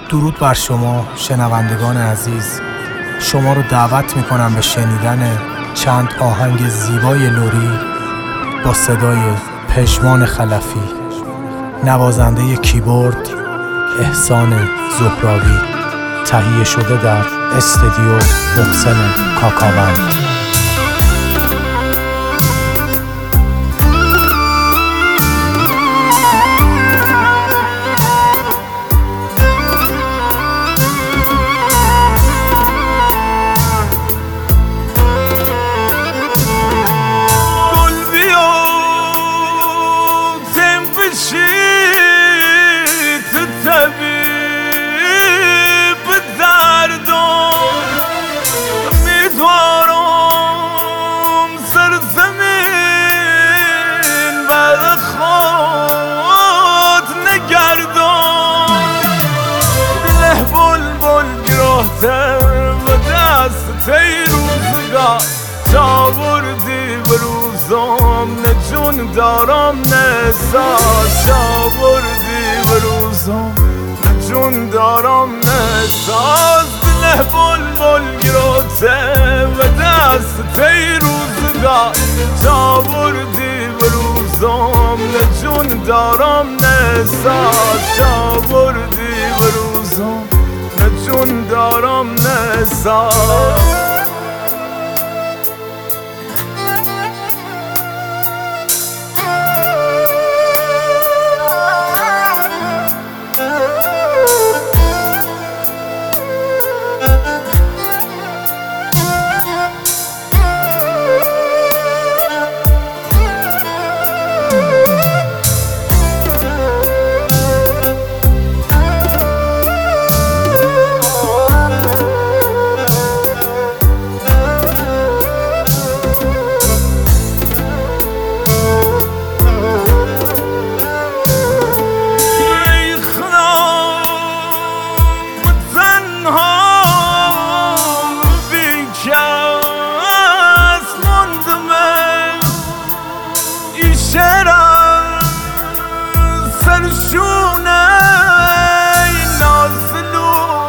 درود بر شما شنوندگان عزیز. شما رو دعوت میکنم به شنیدن چند آهنگ زیبای لری با صدای پژمان خلفی، نوازنده کیبورد احسان زهراوی، تهیه شده در استودیو محسن کاکاوند. و دست روزگار تا بردی به روزم نه جون دارم نه ساز، تا بردی به روزم نه جون دارم نه ساز. دل بلبل گرفته و دست روزگار تا بردی به روزم نه جون دارم نه ساز، تا بردی به روزم جون دارم نساز. سرشونه نازلوم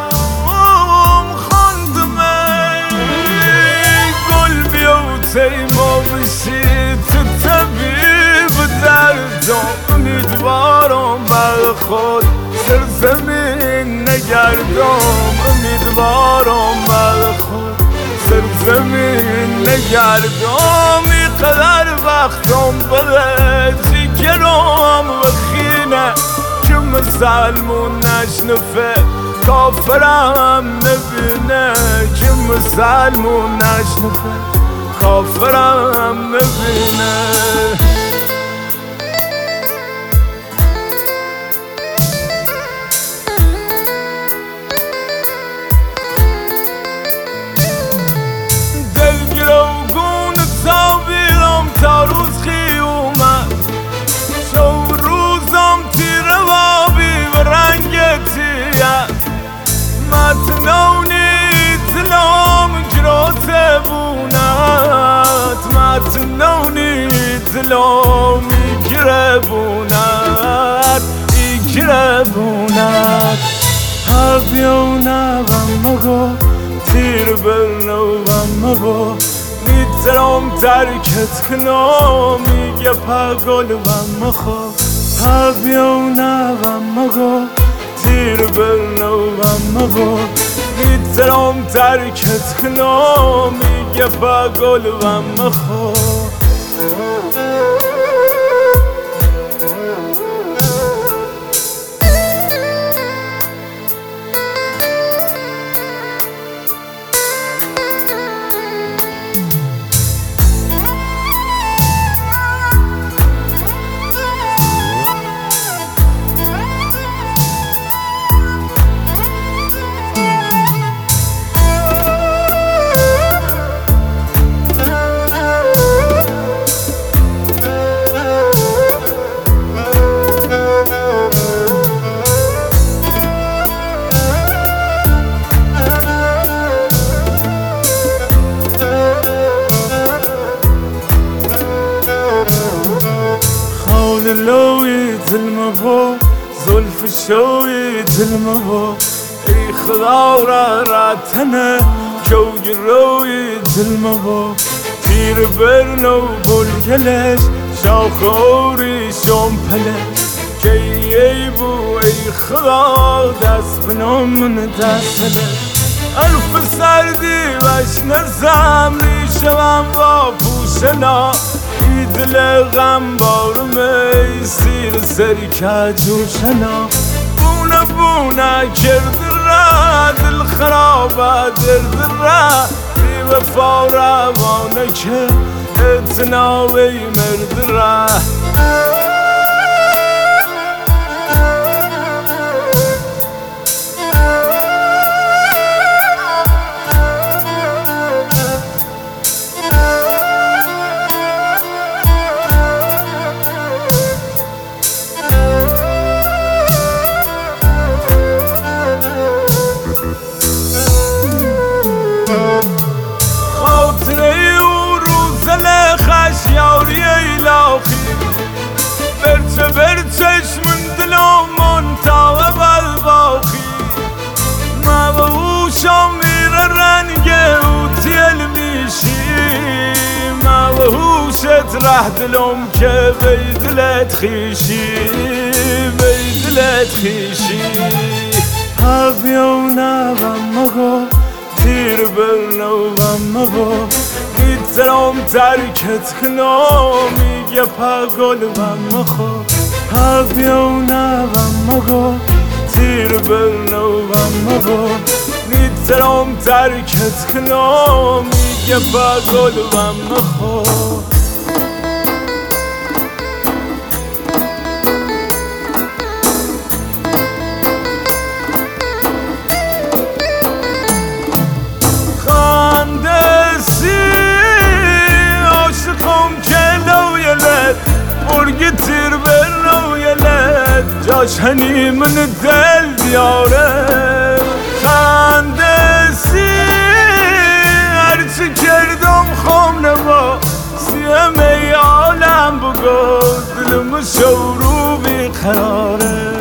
خواندمه گل بیوتی ما بشی تو طبیب دردم. امیدوارم بر خود سرزمین نگردم، امیدوارم بر خود سرزمین نگردم. اینقدر وقتم بره جگرم بخینه که مسلمون نشنفه کافرم نبینه، که مسلمون نشنفه کافرم نبینه. تا روز خیومد شو روزم تیره وابی و رنگ تیه متنونی دلم گروته بونت، متنونی دلم ایگره بونت، ایگره بونت. هبیونه و مگو تیر برنو و مگو میترم ترکت کنم میگه پگل و مخواب. هبیونه و مگو تیر برنو و مگو میترم ترکت کنم میگه پگل و مخواب. لوی دلمه با زلف شوی دلمه با ای خدا را رتنه کوگ روی دلم با تیر برنو بلگلش شاخ اوری شمپلش که ای بو ای خدا دست بنام من دستلش الف سردی وش نزم ریشم با پوشنا ای دل غم بارم ای سیر سرکه جوشنا بونه بونه کرد را دل خرابه درد را بی وفا روانه که اتناوی مرد را یاری ایلاخی برچش من دلم منتاوه بالباخی ما به هوشم میره رنگ او تیل میشی ما به هوشت ره دلم که بیدلت خیشی بیدلت خیشی هبیونه و مگو تیر برنو و مگو میترم ترکت کنم میگه پگل و مخو هبیونه و مگو تیر برنو و مگو میترم ترکت کنم میگه پگل و مخو برگی تیر برنو یلت جاش هنی من دل دیاره خنده سی هرچی کردم خم نما سیم ای عالم بگو دلم شورو بی قراره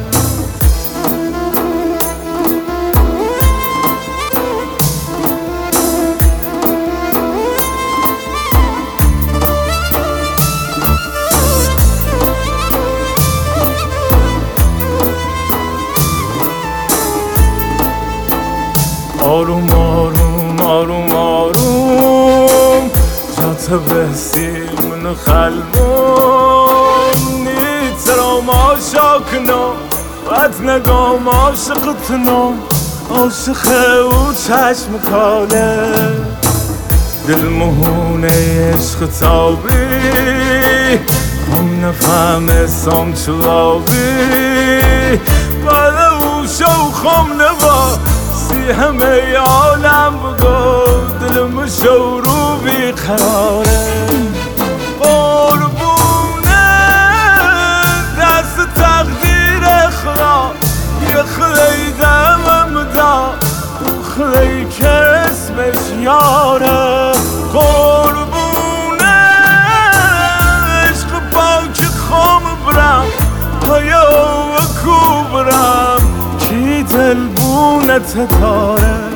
آروم آروم آروم آروم جات بستی من خلبون نیترام عاشقنم وقت نگام عاشقتنم عاشق او چشم کاله دل مهونه عشق تابی هم نفهمستم چوابی بله او شو خم نبا همه عالم بگو دلم شورو بی قراره قربونه دست تقدیر خدا یه خلی دمم دا خلی که اسمش یاره قربونه عشق پاک خم برم پایا و کو برم کی دل بونه تاره